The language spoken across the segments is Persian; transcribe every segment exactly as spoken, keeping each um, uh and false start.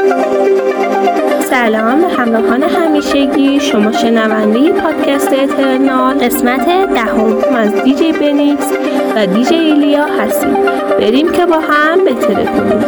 سلام همراهان همیشگی، شما شنونده پادکست اترنال قسمت دهم از دیجی بنیکس و دیجی ایلیا هستیم. بریم که با هم بهتره کنیم.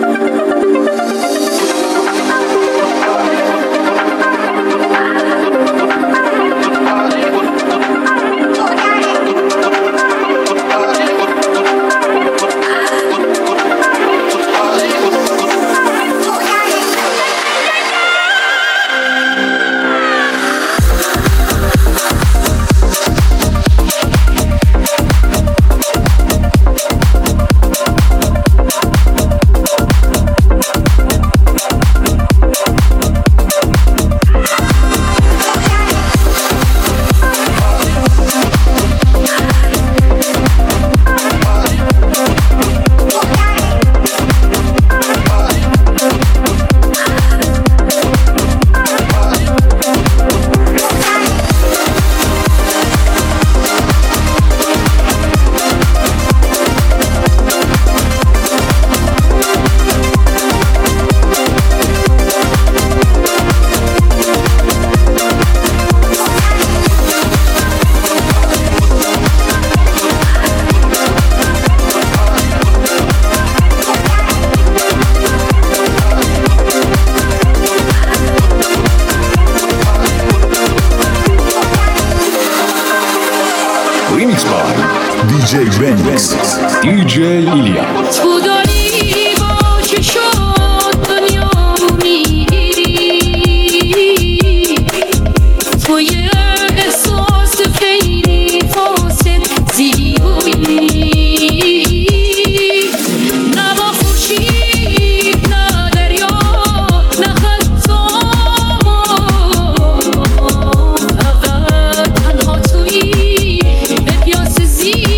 دیجی بنیکس، دیجی ایلیا. تو داری با چه شد دنیا رو میگیری، تو یه احساس خیلی فاسد زیبایی، نه با خورشید نه دریا نه حتی ما، فقط تنها تویی به پیاس زیبایی.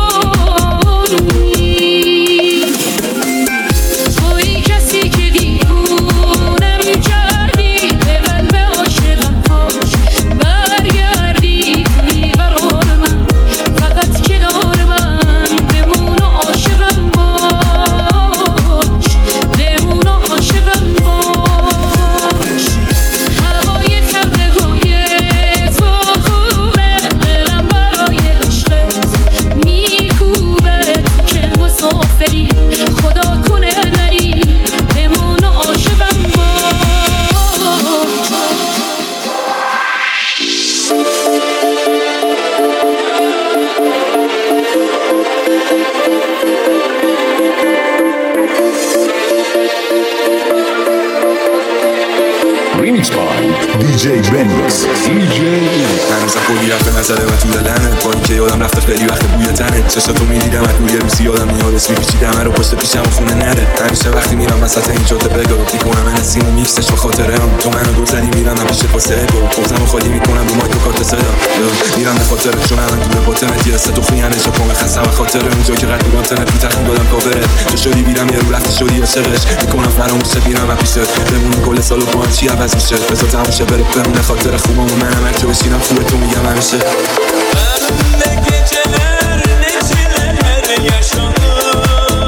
دیجی بنیکس، دیجی هنوزم کلی رفته نظره و تو دلمه، با اینکه یادم رفته خیلی وقت بوی تنه، چشاتو میدیدم از روی روسی یادم میاد اسمی پیچیدم رو پشت پیشم و خونه نره، همیشه وقتی میرم وسط این جاده بگو میکنم من سیم و میکسش و خاطرم، تو منو گذری میرم پیش پاسه بگو خودمو خالی میکنم رو مایک و کارت صدا، میرم به خاطر چون الان تو باطن دیگه ست و خیانه جا پام خستم و خاطر اونجا که قد بودم تنه بی تخمین دادم کاور تو شدی میرم یه رو رفتی شدی عاشقش میکنم فراموش میرم پیشت بمون کل سالو با هم چی عوض میشه بذار تموم شه بره بمونه خاطر خوبم و منم هر که بشینم خوبه تو میگم همیشه ne geceler ne çileler yaşadım,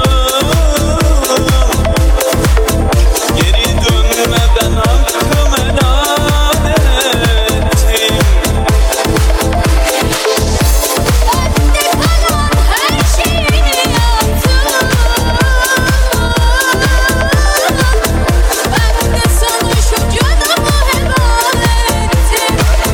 geri dönmeden hakkım helal ettim. Bende kalan her şeyini yaptım, ben de sana şu canımı helal ettim.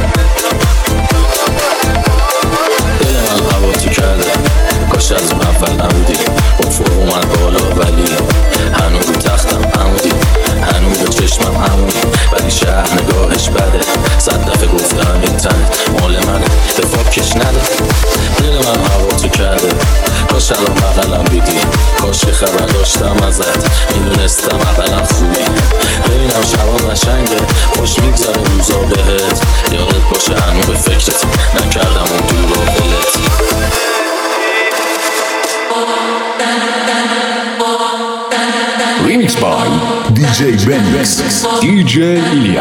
دل من هوا تو کرده، کاش از اون اول نبودی، اون فوق اومد بالا ولی هنوز رو تختم عمودی، هنوز به چشمم عمودی، ولی شهر نگاهش بده، صد دفعه گفتم این تنه مال منه دفاع کش نده. دل من هوا تو کرده، کاش الان بغلم بیدی، کاش که خبر داشتم ازت، میدونستم اولم خوبی، ببینم شبا قشنگه، خوش میگذره روزا بهت، یادت باشه هنوز به فکرت نکردم اون دور و دلت. Remix by دیجی بنیکس، دیجی ایلیا.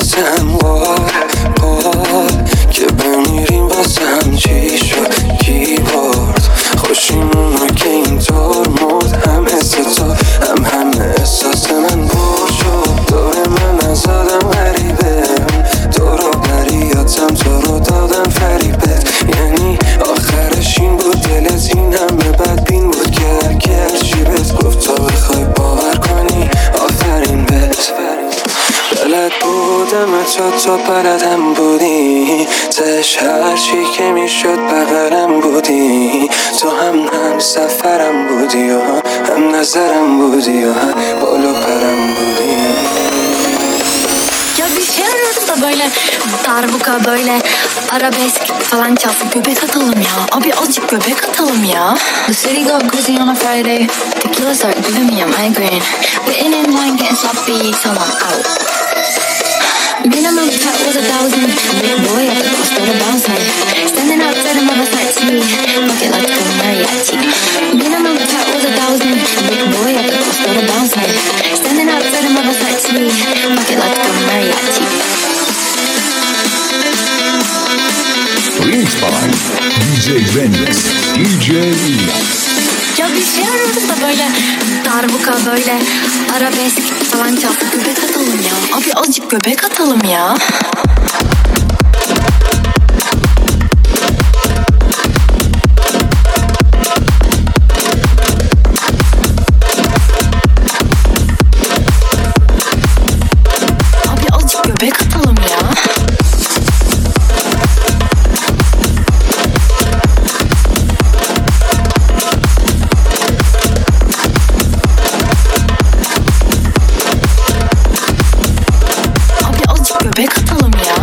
واسم قول قول که بمیریم واسم چی شد کی برد خوشیمونو که اینطور مرد هم حس تو هم همه احساس من پر شد دور من از آدم غریبه تو رو بریاتم تو رو دادم فریبت یعنی آخرش این بود دلت این همه بدبین بود که هرکر چی بهت گفت تا بخوای باور کنی آفرین بهت بلد بودم تو تو بلدم بودی تش هرچی که میشد بغلم بودی تو هم هم سفرم بودی و هم نظرم بودی و هم بالو پرم بودی. Ya bir şey arası da böyle darbuka böyle arabesk falan çalsın göbek atalım ya. Abi azıcık göbek atalım ya. The city go crazy on a Friday. Tequila start giving me a migraine. Waiting in line getting sloppy so I'm out. Minimum cut was a thousand. Big boy at the cost of the bouncer. Standing outside of my taxi. Fuck it, let's go mariachi. Minimum cut was a thousand. Big boy at the cost of the bouncer. Standing outside of my taxi. Fuck it, let's go mariachi. Remix by D J Benix, D J Ilya. Ya bir şey ararız da böyle darbuka böyle arabesk falan çalsın göbek atalım ya. Abi azıcık göbek atalım ya. Abi azıcık göbek atalım ya. Göbek atalım ya.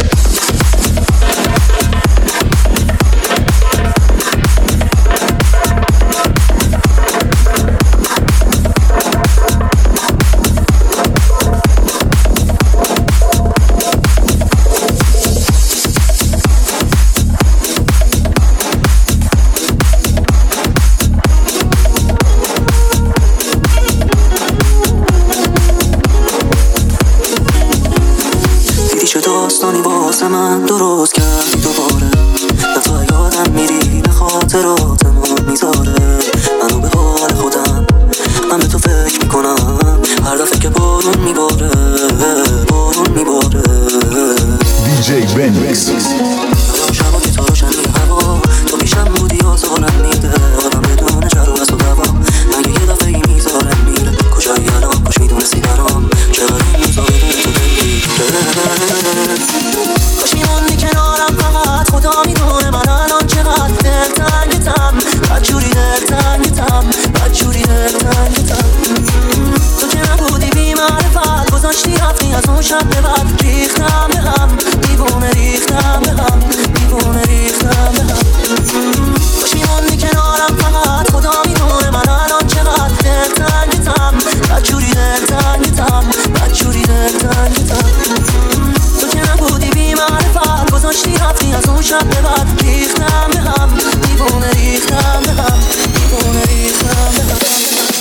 داستانی واسه من درست کردی دوباره دفعه یادم میری به خاطراتمون میذاره منو به حال خودم من به تو فکر میکنم هر دفعه که بارون میباره بارون میباره دی جی Benix. یادم شبا که تا روشنی هوا تو پیشم بودی آزارم میده آدم بدون جر و بس و دوا مگه یه دفعه ای میذارم میره کجایی الان کاش میدونستی برام چقدر این روزا بدون تو بمیره کاش میموندی کنارم فقط خدا میدونه من الان چقدر دلتنگتم بدجوری دلتنگتم بدجوری دلتنگتم تو که نبودی بی معرفت گذاشتی رفتی از اون شب به بعد ریختم به هم دیوونه ریختم به هم دیوونه ریختم به هم کاش میموندی کنارم فقط خدا میدونه من الان چقدر دلتنگتم بدجوری دلتنگتم بدجوری دلتنگتم تو که نبودی بی معرفت گذاشتی رفتی از اون شب به بعد ریختم به هم دیوونه ریختم به هم دیوونه ریختم به هم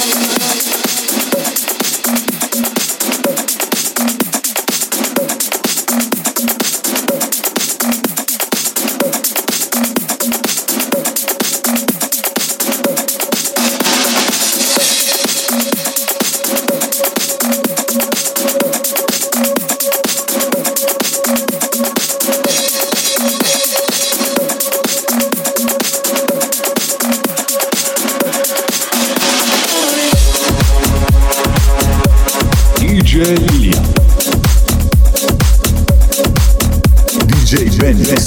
D J Ilya. D J Benix.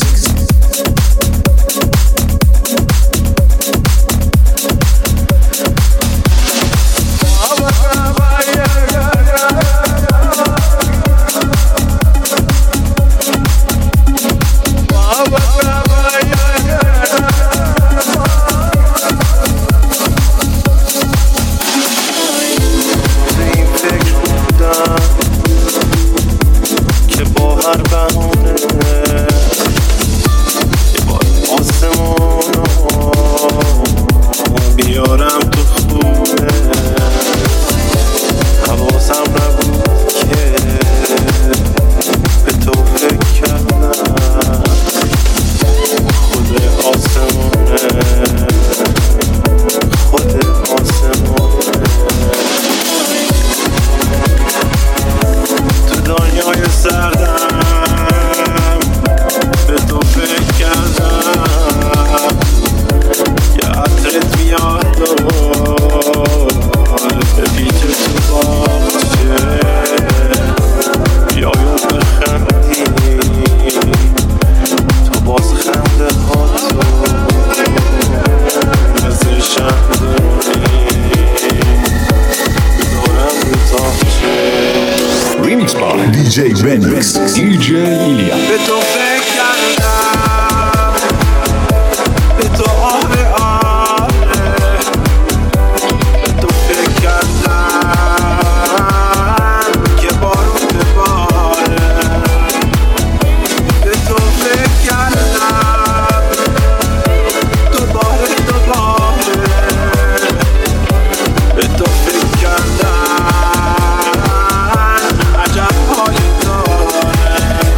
که با هر بهونه Benix, دی جی ایلیا. به تو فکر کردم، به تو آره آره، به تو فکر کردم که بارون بباره، به تو فکر کردم دوباره دوباره، به تو فکر کردم عجب هایی داره.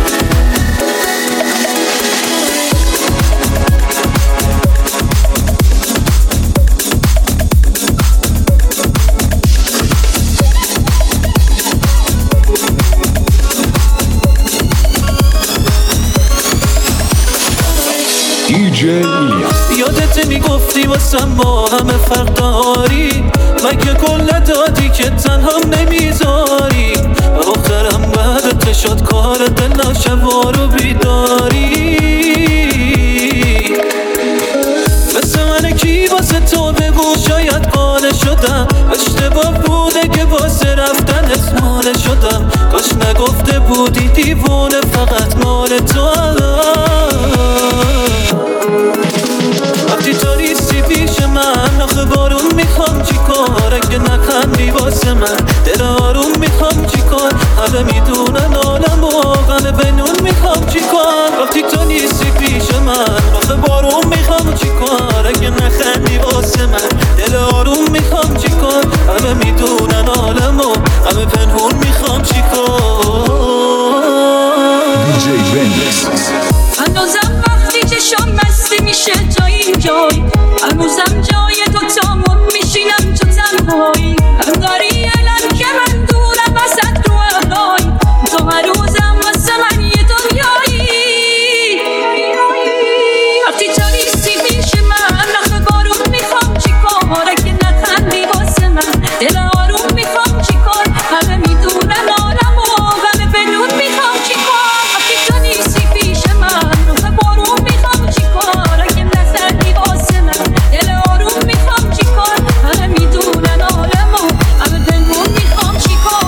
دی جی ایلیا. یادت میگفتی واسم با همه فرق داری، مگه کل دادی که تنهام نمیذاری، آخرم بعدت شد کار دل شبا رو بیداری. مثل من کی واسه تو بگو شاید قانع شدم، اشتباه بوده که واسه رفتن اسمانه شدم، کاش نگفته بودی دیوونه فقط مال تو. وقتی تو نیستی پیش من آخه بارون میخوام چی کار، اگه نخندی واسه من دل آروم میخوام چی کار، همه میدونن عالم و غم بنون میخوام چی کار. وقتی تو نیستی پیش من آخه بارون میخوام چی کار، اگه نخندی واسه من دل آروم میخوام چی کار، همه میدونن عالم و غم پنهون میخوام چی کار. دی جی بنکس. هنوزم وقتی که شام مستی میشه تا اینجایی، هنوزم جای دوتامون میشینم تو تنهایی، هم داری الان که من دورم وسط رو احلایی، تو هر روزم واسه من یه دنیایی. وقتی تو نیستی پیش من آخه بارون میخوام چی کار، اگه نخندی واسه من دل آروم میخوام چی کار، همه میدونن عالم و غم بنون میخوام چی کار. وقتی تو نیستی پیش من آخه بارون میخوام چی کار، اگه نخندی واسه من دل آروم میخوام چی کار، همه میدونن عالم و غم بنون میخوام چی کار.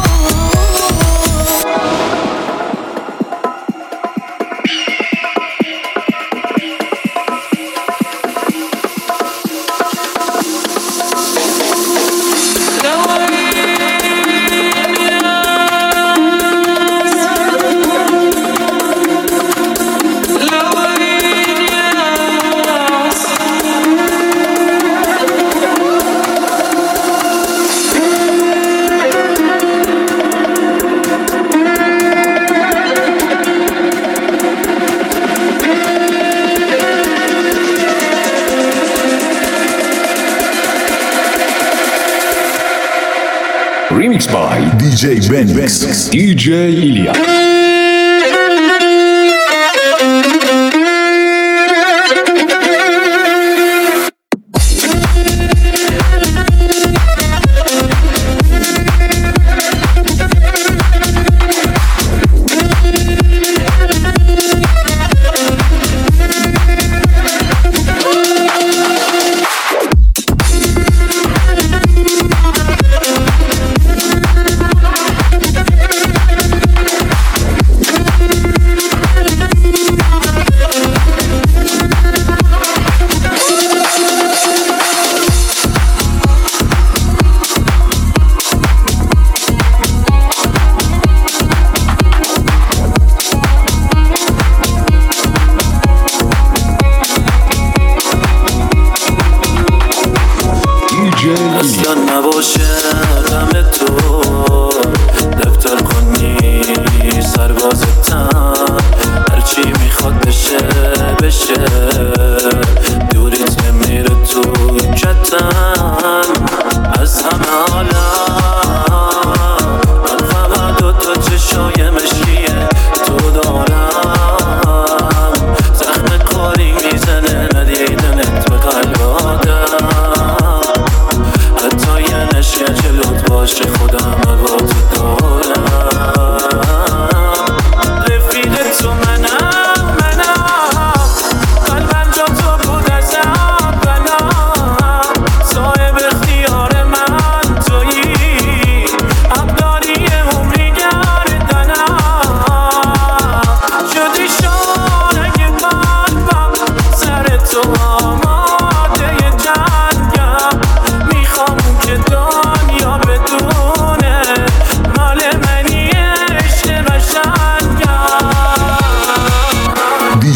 Remix by دی جی Benix, دی جی ایلیا.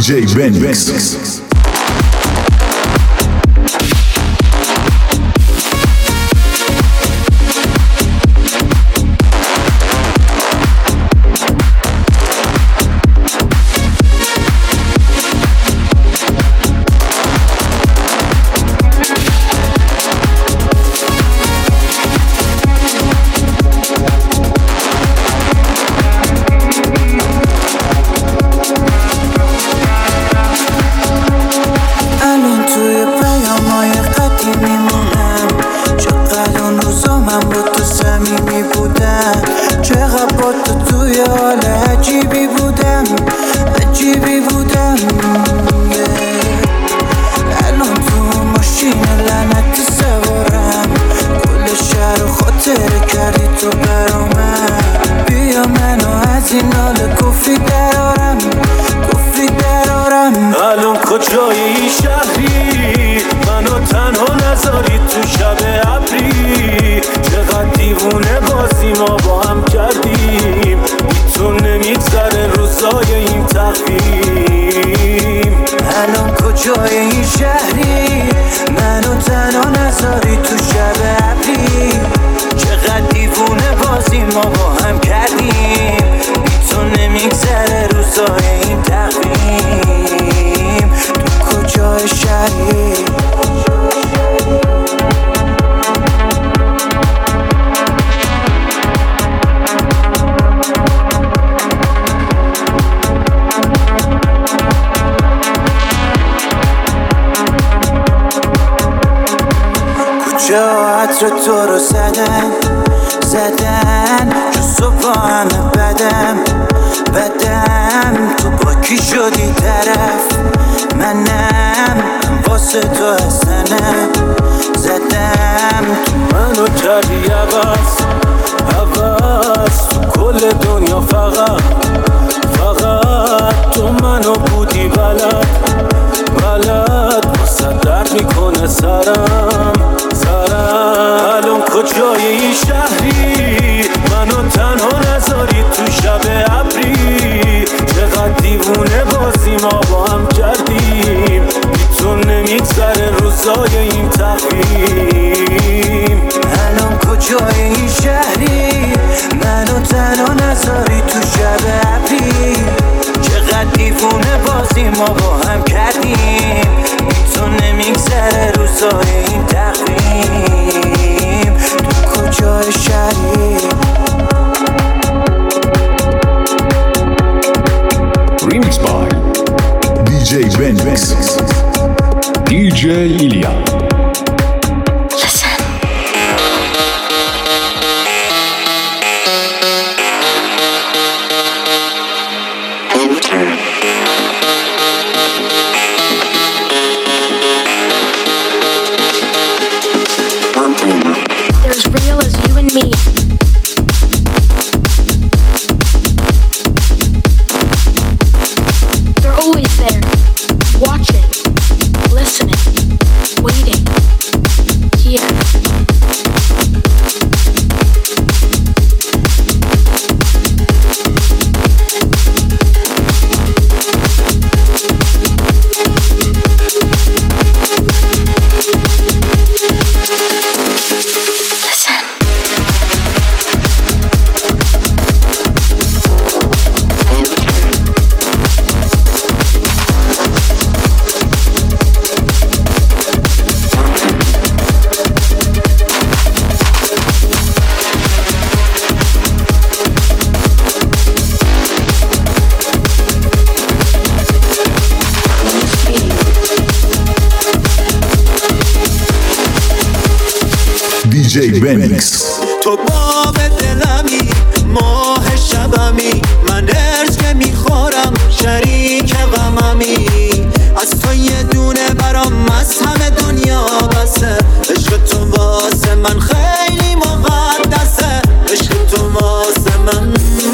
D J Benix. کجایی شهری منو تنها نذاری تو شب ابری چقدر دیوونه بازی ما با هم کردیم تو نمیگذره روزای این تقویم الان کجایی شهری منو تنها نذاری تو شب ابری چقدر دیوونه بازی ما با هم کردیم تو نمیگذره روزای این تقویم کجای شهری کجا عطر تو رو زدن زدن جو صبح همه بدم بدم تو با کی شدی طرف منم واسه تو حسنم زدم تو منو کردی عوض عوض تو کل دنیا فقط فقط تو منو بودی بلد بلد واسه درد میکنه سرم سرم الان کجای این شهری منو تنها نذاری تو شب ابری چقدر دیوونه بازی ما با هم کردیم تو نمیگذره روزای این تقویم الان کجای این شهری منو تنها نذاری تو شب ابری چقدر دیوونه بازی ما با هم کردیم تو نمیگذره روزای این تقویم تو کجای شهری Remix by D J Benix. D J Ilya. They're as real as you and me. They're always there, watching, listening, waiting, here. D J Benix. تو باب دلمی ماه شبمی من ارز که میخورم شریک غممی از تو یه دونه برام از همه دنیا بسه عشق تو واسه من خیلی مقدسه عشق تو واسه من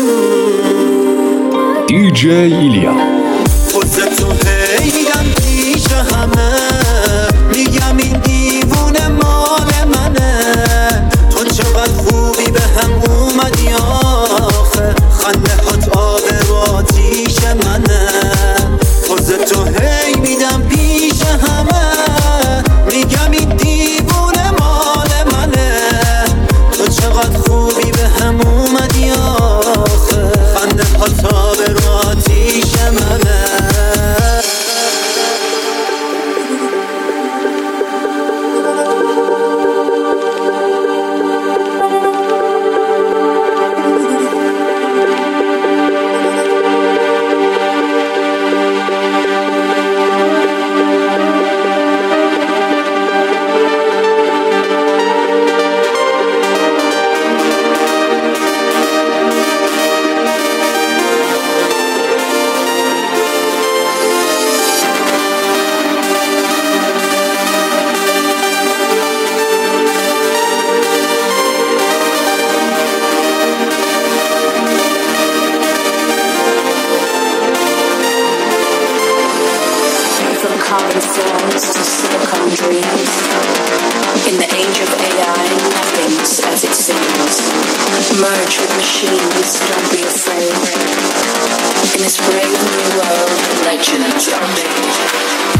D J Ilya. واسه تو هیدم پیش همه میگم این دیوونه مال منه تو چقدر خوبی به هم اومدی آخه خنده هات آب و آتیش منه واسه تو carbon cells to silicon dreams. In the age of A I, nothing's as it seems. Merge with machines, don't be afraid. In this brave new world, legends are made.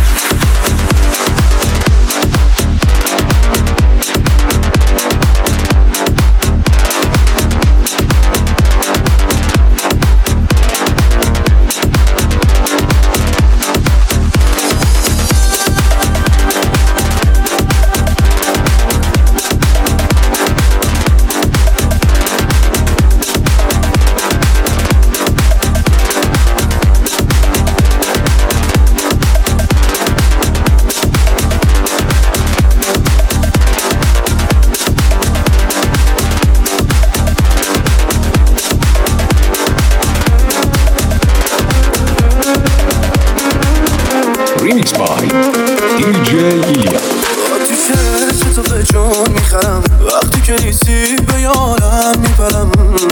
Remix by دی جی ایلیا. تو چشم تو به جون میخرم وقتی که نیستی به یادم میپرم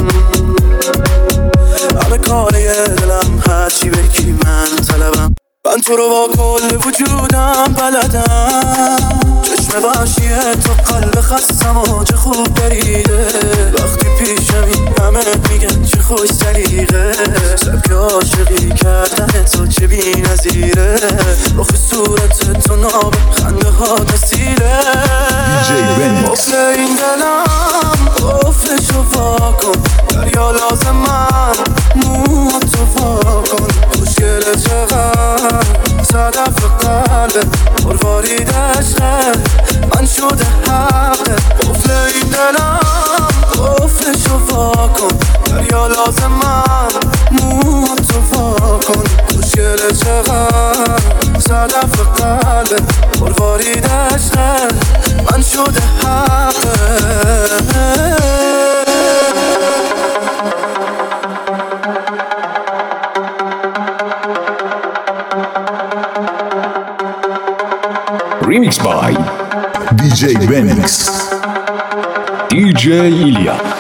همه کاره دلم هرچی بگی من طلبم من تو رو با کل وجودم بلدم چشم وحشیه تو قلب خستم و چه خوب بریده وقتی پیشمی همه میگن چه خوش سلیقه سبک عاشقی کردن تو چه بی نظیره رخ صورت تو ناب خنده ها تسیره قفل این دلم قفلشو واکن دریا لازمم موها تو واکن خوشگل چقدر صدف قلبه پروارید عشقه من شده حقه قفل این دلم قفلشو واکن دریا لازمم موها تو واکن خوشگل چقدر صدف قلبه پروارید عشقه من شده حقه. Remix by دی جی Benix. دی جی ایلیا.